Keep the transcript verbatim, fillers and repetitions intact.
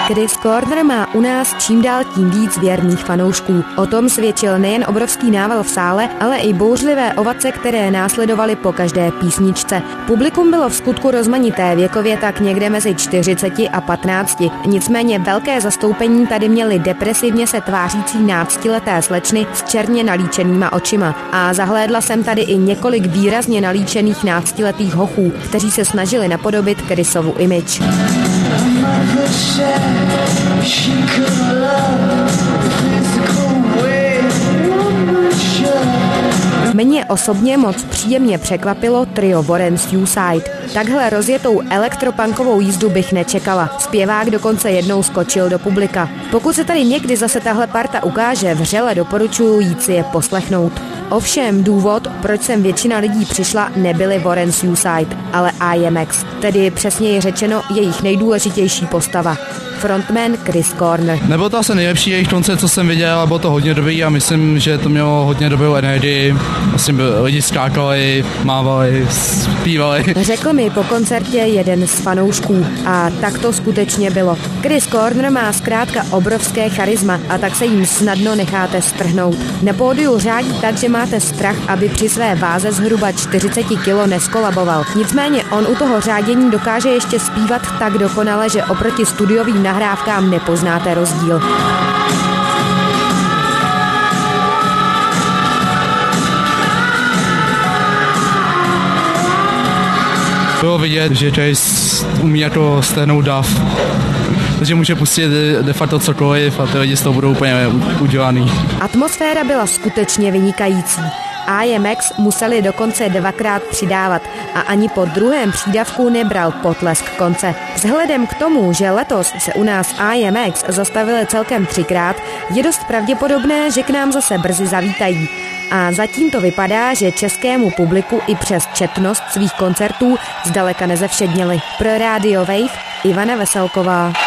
Chris Cornell má u nás čím dál tím víc věrných fanoušků. O tom svědčil nejen obrovský nával v sále, ale i bouřlivé ovace, které následovaly po každé písničce. Publikum bylo v skutku rozmanité, věkově tak někde mezi čtyřiceti a patnácti. Nicméně velké zastoupení tady měly depresivně se tvářící náctileté slečny s černě nalíčenýma očima. A zahlédla jsem tady i několik výrazně nalíčených náctiletých hochů, kteří se snažili napodobit Chrisovu image. Mě osobně moc příjemně překvapilo trio Warren Suicide. Takhle rozjetou elektropunkovou jízdu bych nečekala. Zpěvák dokonce jednou skočil do publika. Pokud se tady někdy zase tahle parta ukáže, vřele doporučuji jít si je poslechnout. Ovšem důvod, proč sem většina lidí přišla, nebyly Warren Suicide, ale I M X, tedy přesněji řečeno jejich nejdůležitější postava. Frontman Chris Cornell. Nebyl to asi nejlepší jejich koncert, co jsem viděl, a bylo to hodně dobrý a myslím, že to mělo hodně dobrou energii. Vlastně lidi skákali, mávali, zpívali. Řekl mi po koncertě jeden z fanoušků a tak to skutečně bylo. Chris Cornell má zkrátka obrovské charisma a tak se jim snadno necháte strhnout. Na pódiu řádí tak, že máte strach, aby při své váze zhruba čtyřicet kilo neskolaboval. Nicméně on u toho řádění dokáže ještě zpívat tak dokonale, že oproti studiovým nahrávkám nepoznáte rozdíl. Bylo vidět, že Chase umí jako stehnout dav, takže může pustit de facto cokoliv a ty lidi z toho budou úplně udělaný. Atmosféra byla skutečně vynikající. I M X museli dokonce dvakrát přidávat a ani po druhém přídavku nebral potlesk konce. Vzhledem k tomu, že letos se u nás I M X zastavili celkem třikrát, je dost pravděpodobné, že k nám zase brzy zavítají. A zatím to vypadá, že českému publiku i přes četnost svých koncertů zdaleka nezevšednili. Pro Radio Wave Ivana Veselková.